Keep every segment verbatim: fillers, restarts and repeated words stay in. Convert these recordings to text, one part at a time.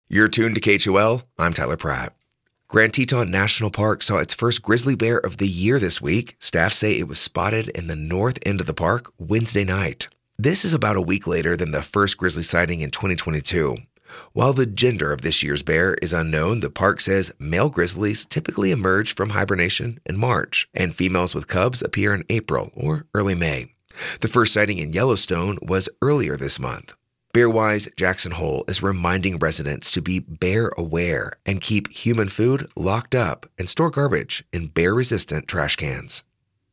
You're tuned to K H O L. I'm Tyler Pratt. Grand Teton National Park saw its first grizzly bear of the year this week. Staff say it was spotted in the north end of the park Wednesday night. This is about a week later than the first grizzly sighting in twenty twenty-two. While the gender of this year's bear is unknown, the park says male grizzlies typically emerge from hibernation in March, and females with cubs appear in April or early May. The first sighting in Yellowstone was earlier this month. Bearwise Jackson Hole is reminding residents to be bear aware and keep human food locked up and store garbage in bear-resistant trash cans.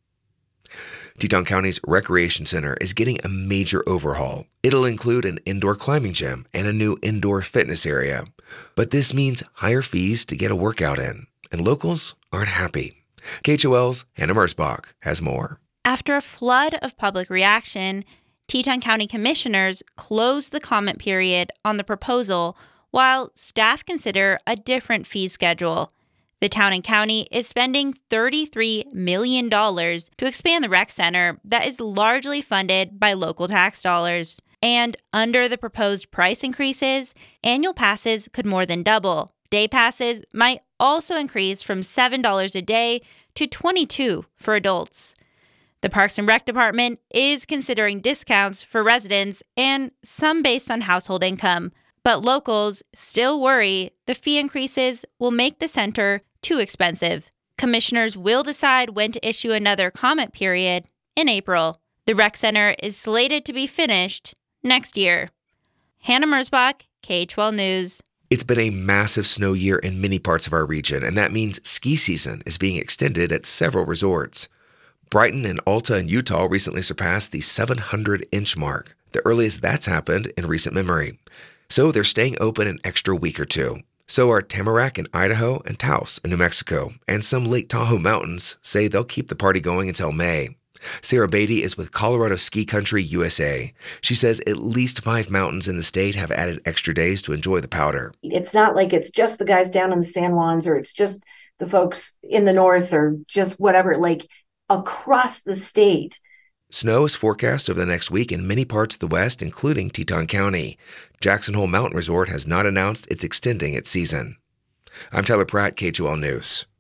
Teton County's Recreation Center is getting a major overhaul. It'll include an indoor climbing gym and a new indoor fitness area. But this means higher fees to get a workout in, and locals aren't happy. K H O L's Hannah Mersbach has more. After a flood of public reaction, Teton County commissioners closed the comment period on the proposal while staff consider a different fee schedule. The town and county is spending thirty-three million dollars to expand the rec center that is largely funded by local tax dollars. And under the proposed price increases, annual passes could more than double. Day passes might also increase from seven dollars a day to twenty-two dollars for adults. The Parks and Rec Department is considering discounts for residents and some based on household income, but locals still worry the fee increases will make the center too expensive. Commissioners will decide when to issue another comment period in April. The rec center is slated to be finished next year. Hannah Mersbach, K H O L News. It's been a massive snow year in many parts of our region, and that means ski season is being extended at several resorts. Brighton and Alta in Utah recently surpassed the seven hundred inch mark, the earliest that's happened in recent memory. So they're staying open an extra week or two. So are Tamarack in Idaho and Taos in New Mexico, and some Lake Tahoe mountains say they'll keep the party going until May. Sarah Beatty is with Colorado Ski Country U S A. She says at least five mountains in the state have added extra days to enjoy the powder. It's not like it's just the guys down in the San Juans or it's just the folks in the north or just whatever, like across the state. Snow is forecast over the next week in many parts of the West, including Teton County. Jackson Hole Mountain Resort has not announced it's extending its season. I'm Tyler Pratt, K H O L News.